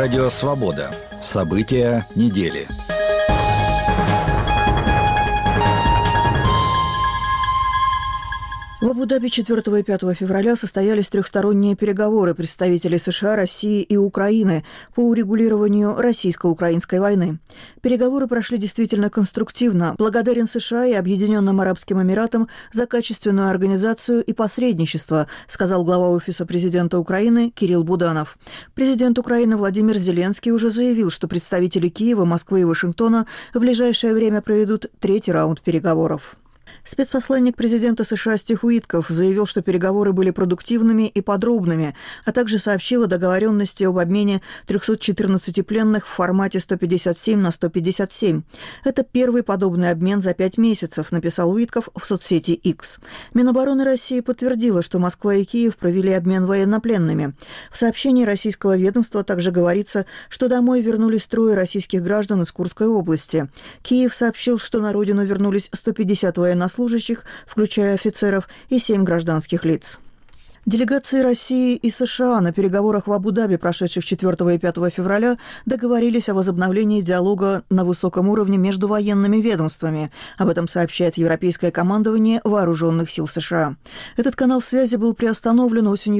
Радио «Свобода». События недели. В Абу-Даби 4 и 5 февраля состоялись трехсторонние переговоры представителей США, России и Украины по урегулированию российско-украинской войны. Переговоры прошли действительно конструктивно. Благодарен США и Объединенным Арабским Эмиратам за качественную организацию и посредничество, сказал глава Офиса президента Украины Кирилл Буданов. Президент Украины Владимир Зеленский уже заявил, что представители Киева, Москвы и Вашингтона в ближайшее время проведут третий раунд переговоров. Спецпосланник президента США Стив Уитков заявил, что переговоры были продуктивными и подробными, а также сообщил о договоренности об обмене 314 пленных в формате 157 на 157. Это первый подобный обмен за 5 месяцев, написал Уитков в соцсети X. Минобороны России подтвердила, что Москва и Киев провели обмен военнопленными. В сообщении российского ведомства также говорится, что домой вернулись 3 российских граждан из Курской области. Киев сообщил, что на родину вернулись 150 военнослужащих, включая офицеров, и 7 гражданских лиц. Делегации России и США на переговорах в Абу-Даби, прошедших 4 и 5 февраля, договорились о возобновлении диалога на высоком уровне между военными ведомствами. Об этом сообщает Европейское командование Вооруженных сил США. Этот канал связи был приостановлен осенью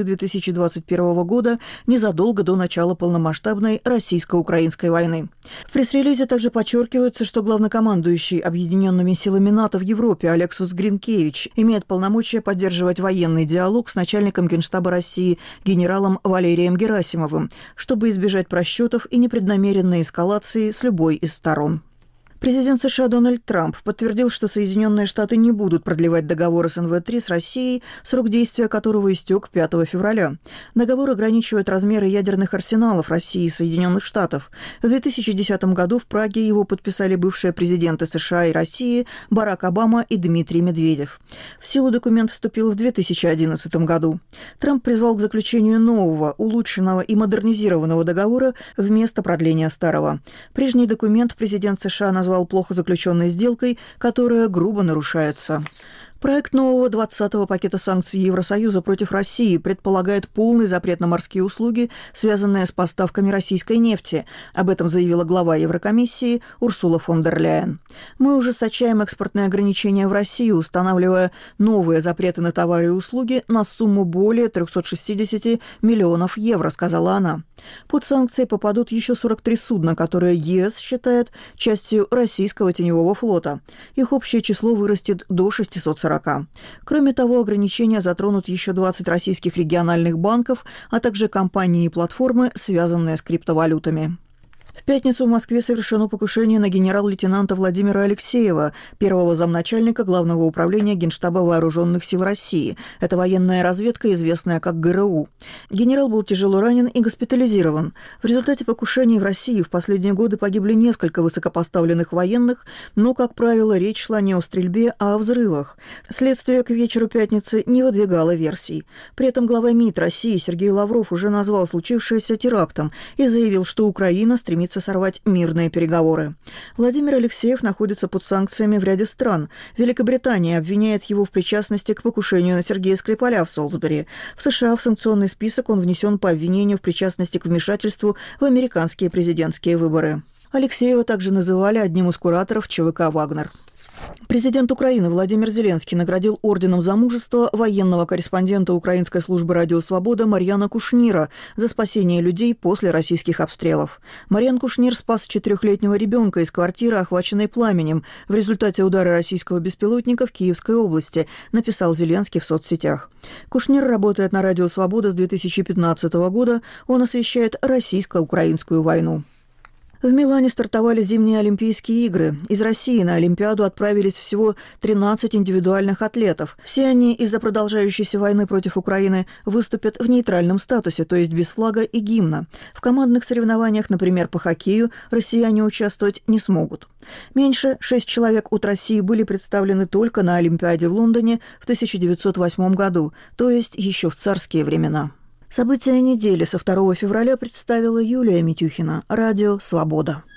2021 года, незадолго до начала полномасштабной российско-украинской войны. В пресс-релизе также подчеркивается, что главнокомандующий Объединенными силами НАТО в Европе Алексус Гринкевич имеет полномочия поддерживать военный диалог с начальником Генштаба России генералом Валерием Герасимовым, чтобы избежать просчетов и непреднамеренной эскалации с любой из сторон. Президент США Дональд Трамп подтвердил, что Соединенные Штаты не будут продлевать договор СНВ-3 с Россией, срок действия которого истек 5 февраля. Договор ограничивает размеры ядерных арсеналов России и Соединенных Штатов. В 2010 году в Праге его подписали бывшие президенты США и России Барак Обама и Дмитрий Медведев. В силу документ вступил в 2011 году. Трамп призвал к заключению нового, улучшенного и модернизированного договора вместо продления старого. Прежний документ президент США назвал плохо заключенной сделкой, которая грубо нарушается. Проект нового 20-го пакета санкций Евросоюза против России предполагает полный запрет на морские услуги, связанные с поставками российской нефти. Об этом заявила глава Еврокомиссии Урсула фон дер Ляйен. «Мы ужесточаем экспортные ограничения в Россию, устанавливая новые запреты на товары и услуги на сумму более 360 миллионов евро», сказала она. Под санкции попадут еще 43 судна, которые ЕС считает частью российского теневого флота. Их общее число вырастет до 640. Кроме того, ограничения затронут еще 20 российских региональных банков, а также компании и платформы, связанные с криптовалютами. В пятницу в Москве совершено покушение на генерал-лейтенанта Владимира Алексеева, первого замначальника Главного управления Генштаба Вооруженных сил России. Это военная разведка, известная как ГРУ. Генерал был тяжело ранен и госпитализирован. В результате покушений в России в последние годы погибли несколько высокопоставленных военных, но, как правило, речь шла не о стрельбе, а о взрывах. Следствие к вечеру пятницы не выдвигало версий. При этом глава МИД России Сергей Лавров уже назвал случившееся терактом и заявил, что Украина стремится сорвать мирные переговоры. Владимир Алексеев находится под санкциями в ряде стран. Великобритания обвиняет его в причастности к покушению на Сергея Скрипаля в Солсбери. В США в санкционный список он внесен по обвинению в причастности к вмешательству в американские президентские выборы. Алексеева также называли одним из кураторов ЧВК «Вагнер». Президент Украины Владимир Зеленский наградил орденом за мужество военного корреспондента Украинской службы «Радио Свобода» Марьяна Кушнира за спасение людей после российских обстрелов. Марьян Кушнир спас 4-летнего ребенка из квартиры, охваченной пламенем, в результате удара российского беспилотника в Киевской области, написал Зеленский в соцсетях. Кушнир работает на «Радио Свобода» с 2015 года. Он освещает российско-украинскую войну. В Милане стартовали зимние Олимпийские игры. Из России на Олимпиаду отправились всего 13 индивидуальных атлетов. Все они из-за продолжающейся войны против Украины выступят в нейтральном статусе, то есть без флага и гимна. В командных соревнованиях, например, по хоккею, россияне участвовать не смогут. Меньше 6 человек от России были представлены только на Олимпиаде в Лондоне в 1908 году, то есть еще в царские времена. События недели со 2 февраля представила Юлия Митюхина. Радио «Свобода».